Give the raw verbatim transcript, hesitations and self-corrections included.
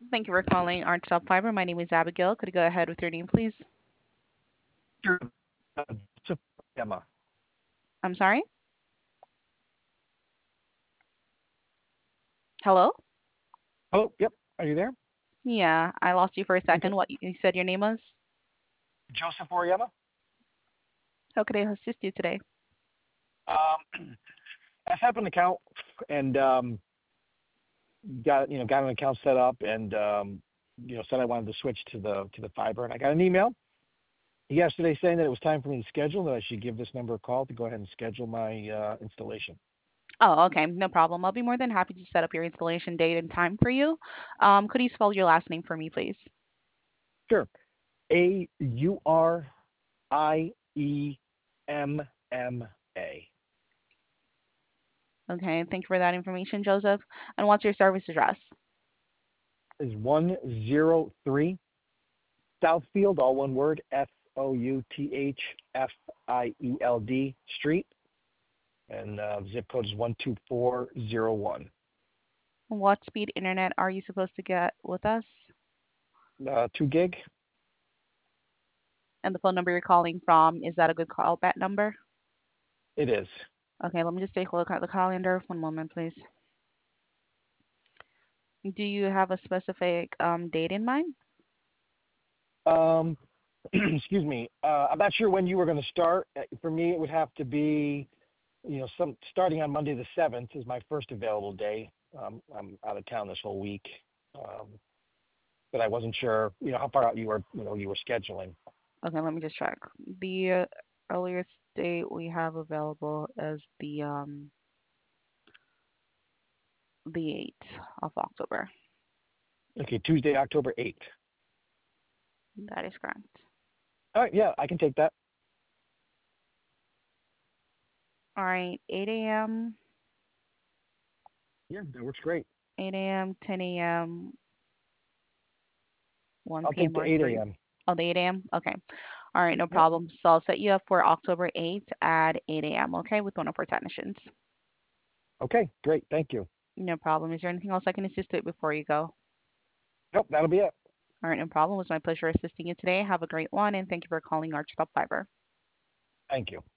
Thank you for calling Archtop Fiber. My name is Abigail. Could you go ahead with your name, please? Sure. Uh, Joseph Emma. I'm sorry? Hello? Oh, yep. Are you there? Yeah, I lost you for a Okay. second. What you said your name was? Joseph Oriema. How could I assist you today? Um, I set up an account and um, got you know got an account set up and um, you know said I wanted to switch to the to the fiber, and I got an email yesterday saying that it was time for me to schedule, that I should give this number a call to go ahead and schedule my uh, installation. Oh, okay, no problem. I'll be more than happy to set up your installation date and time for you. Um, could you spell your last name for me, please? Sure. A U R I E M M A Okay, thank you for that information, Joseph. And what's your service address? is one zero three Southfield, all one word, S O U T H F I E L D Street, and uh, zip code is one two four zero one. What speed internet are you supposed to get with us? Uh, two gig? And the phone number you're calling from, is that a good callback number? It is. Okay, let me just take a look at the calendar. One moment, please. Do you have a specific um, date in mind? Um, excuse me. Uh, I'm not sure when you were going to start. Uh, For me, it would have to be, you know, some starting on Monday the seventh is my first available day. Um, I'm out of town this whole week, um, but I wasn't sure, you know, how far out you were, you know, you were scheduling. Okay, let me just check. The uh, earliest date we have available is the um the eighth of October. Okay, Tuesday, October eighth. That is correct. All right, yeah, I can take that. All right, eight a m, Yeah, that works great. eight a m, ten a m, I'll one p m take the or eight three. a m. Oh, the eight a m. Okay. All right, no Yep. problem. So I'll set you up for October eighth at eight a m. Okay, with one of our technicians. Okay, great. Thank you. No problem. Is there anything else I can assist with before you go? Nope, that'll be it. All right, no problem. It was my pleasure assisting you today. Have a great one, and thank you for calling Arch Top Fiber. Thank you.